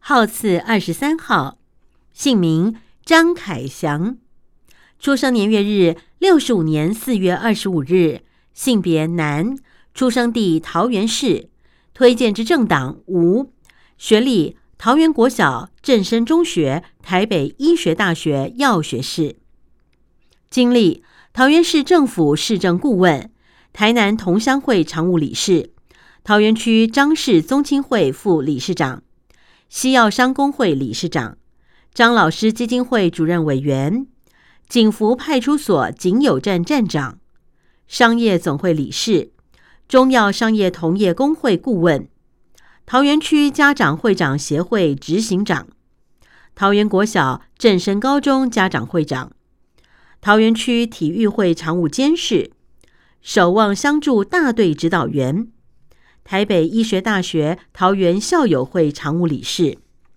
号次23号，姓名张凯翔，出生年月日65年4月25日，性别男，出生地桃园市，推荐之政党无，学历桃园国小、正生中学、台北医学大学药学士，经历桃园市政府市政顾问、台南同乡会常务理事、桃园区张氏宗亲会副理事长、西药商工会理事长、张老师基金会主任委员、警福派出所警友站站长、商业总会理事、中药商业同业工会顾问、桃园区家长会长协会执行长、桃园国小正生高中家长会长、桃园区体育会常务监事、守望相助大队指导员、台北医学大学桃园校友会常务理事。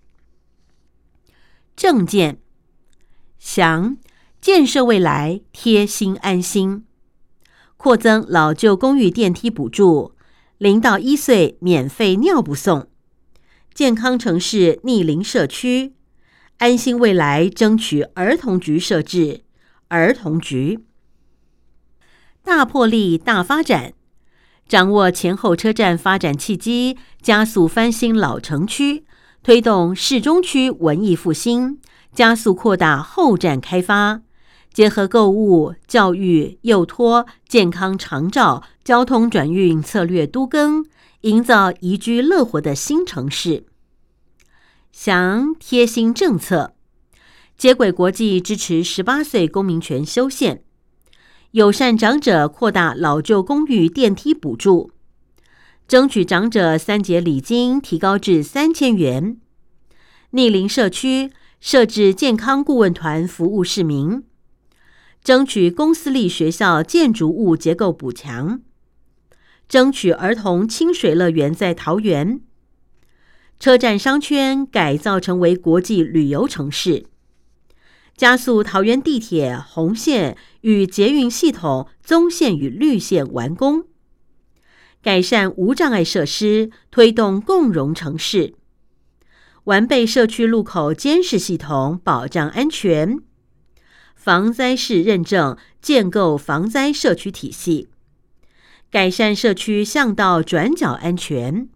政见：详建设未来，贴心安心，扩增老旧公寓电梯补助，0到1岁免费尿布送，健康城市逆龄社区，安心未来争取儿童局设置，儿童局。大魄力大发展，掌握前后车站发展契机，加速翻新老城区，推动市中区文艺复兴，加速扩大后站开发，结合购物、教育、幼托、健康长照、交通转运策略都更，营造宜居乐活的新城市。详贴心政策，接轨国际支持18岁公民权修宪，友善长者扩大老旧公寓电梯补助，争取长者3节礼金提高至3000元，逆龄社区设置健康顾问团服务市民，争取公私立学校建筑物结构补强，争取儿童清水乐园在桃园，车站商圈改造成为国际旅游城市，加速桃园地铁红线与捷运系统棕线与绿线完工，改善无障碍设施，推动共融城市，完备社区路口监视系统，保障安全，防灾士认证，建构防灾社区体系，改善社区巷道转角安全。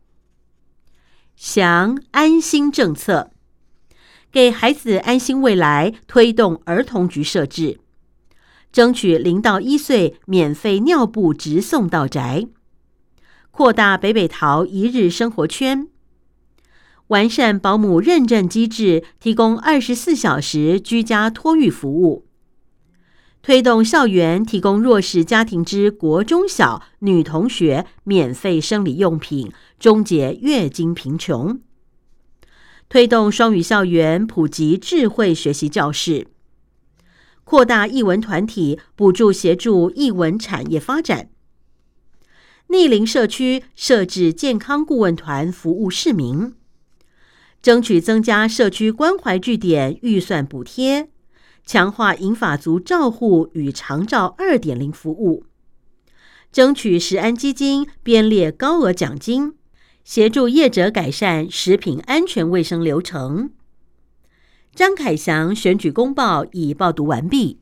详安心政策，给孩子安心未来，推动儿童局设置，争取0到1岁免费尿布直送到宅，扩大北北桃一日生活圈，完善保姆认证机制，提供24小时居家托育服务，推动校园提供弱势家庭之国中小女同学免费生理用品，终结月经贫穷，推动双语校园普及智慧学习教室，扩大艺文团体补助协助艺文产业发展，逆龄社区设置健康顾问团服务市民，争取增加社区关怀据点预算补贴，强化银发族照护与长照 2.0 服务，争取食安基金编列高额奖金，协助业者改善食品安全卫生流程。张凯翔选举公报已报读完毕。